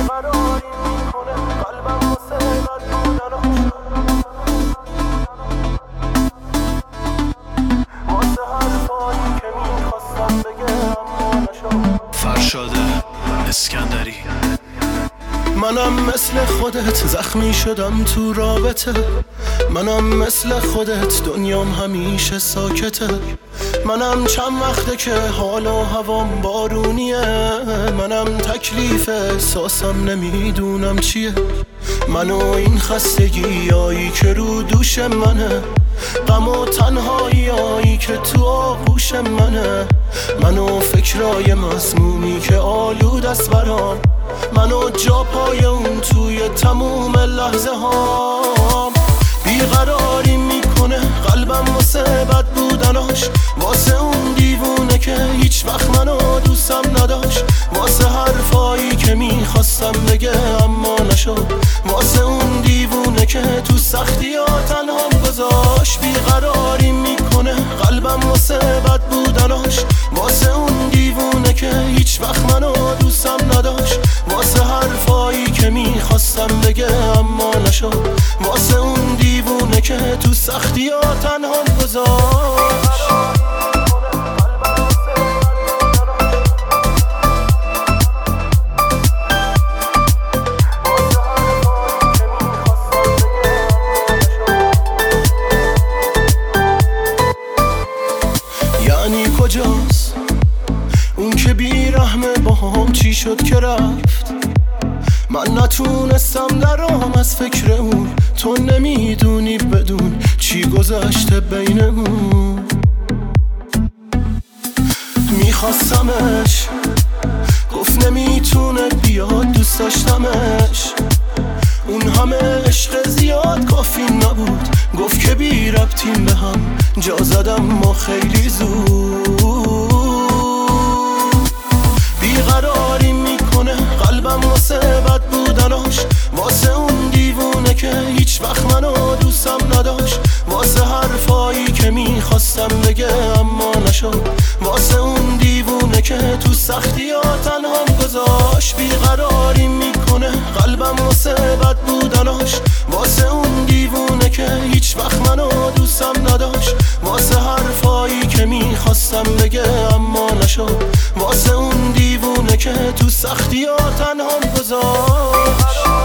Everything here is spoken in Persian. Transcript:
بیقراری میکنه قلبم واسه بد بودناش، واسه حرفایی که میخواستم بگم اما نشد. فرشاد اسکندری. منم مثل خودت زخمی شدم تو رابطه، منم مثل خودت دنیام همیشه ساکته، منم چند وقته که حال و هوام بارونیه، منم تکلیف احساسم نمیدونم چیه، منو این خستگیایی که رو دوش منه، غم و تنهاییایی که تو آغوش منه، منو فکرای مسمومی که آلود است برام، منو جا پای اون توی تموم لحظه هام. بیقراری میکنه قلبم واسه بد بودناش، واسه اون دیوونه که هیچ وقت منو دوستم نداشت، واسه حرفایی که میخواستم بگه اما نشد، واسه اون دیوونه که تو سختی ها تنهام گذاشت. بیقراری میکنه قلبم واسه بد بودناش، واسه اون دیوونه که هیچ وقت منو دوستم نداشت، واسه حرفایی که میخواستم بگه اما نشد، واسه اون دیوونه که تو سختی ها تنهام گذاشت. یعنی کجاست اون که بیرحمه باهام چی شد که رفت، من نتونستم درام از فکر اون، تو نمیدونی بدون چی گذشته بینمون. میخواستمش گفت نمیتونه بیاد، دوست داشتمش اون همه عشق زیاد کافی نبود، گفت که بی ربطیم به هم، جا زدم ما خیلی زود. بیقراری میکنه قلبم واسه بد بودناش، واسه اون دیوونه که هیچ وقت منو دوستم نداشت، واسه حرفایی که میخواستم بگه اما نشد، واسه اون دیوونه که تو سختی ها تنهام گذاشت. بیقراری میکنه قلبم واسه بد بودناش، واسه اون دیوونه که هیچ وقت منو دوستم نداشت، واسه حرفایی که میخواستم بگه اما نشد، واسه اون دیوونه که تو سختی ها تنهام گذاشت.